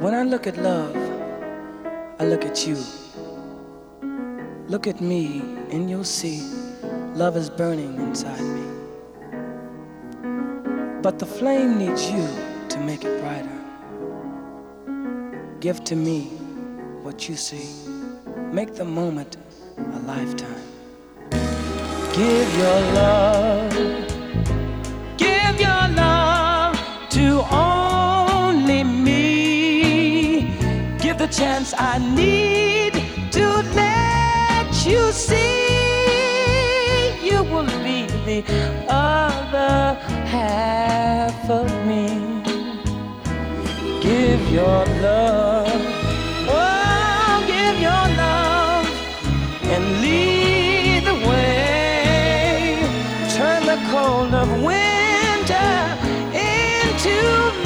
When I look at love, I look at you. Look at me and you'll see love is burning inside me. But the flame needs you to make it brighter. Give to me what you see. Make the moment a lifetime. Give your love to only me. Give the chance I need to let you see you will be the other half of me. Give your love, oh, give your love and lead the way. Turn the cold of winter into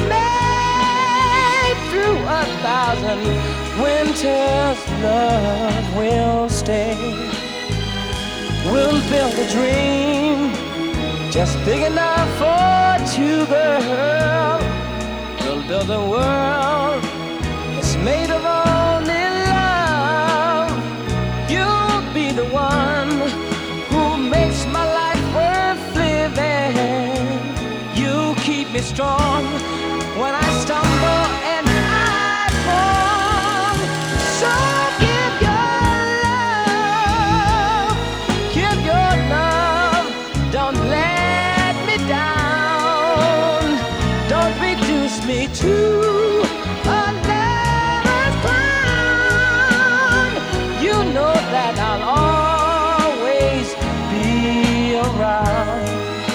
May. Through 1,000 winters, love will stay. We'll build a dream just big enough for two, girl. We'll build a world that's made of only love. You'll be the one who makes my life worth living. You keep me strong when I stumble and I fall. So give your love, don't let me down. Don't reduce me to a lover's crown. You know that I'll always be around.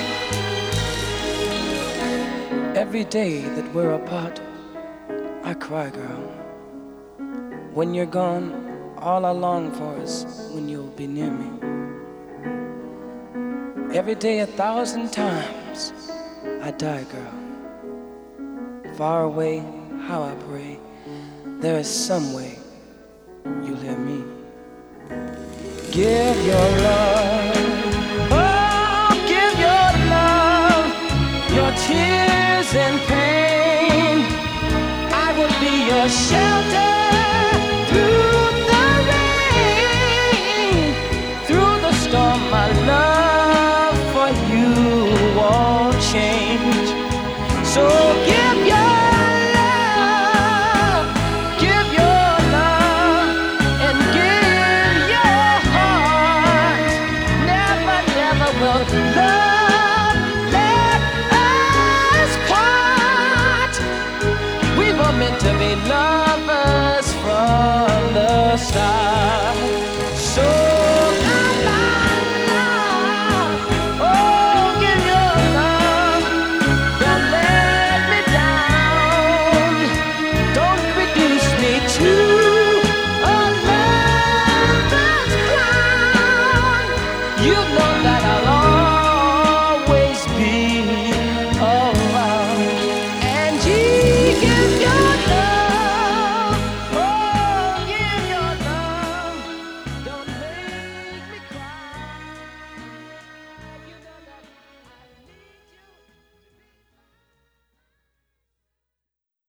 Every day that we're apart, I cry, girl. When you're gone, all I long for is when you'll be near me. Every day 1,000 times I die, girl. Far away, how I pray, there is some way you'll hear me. Give your love, oh, give your love, your tears and pain. I will be your shelter through the rain, through the storm. My love for you won't change. So give your love, and give your heart. Never, never will love let us part. We were meant to be lovers from the start. So you know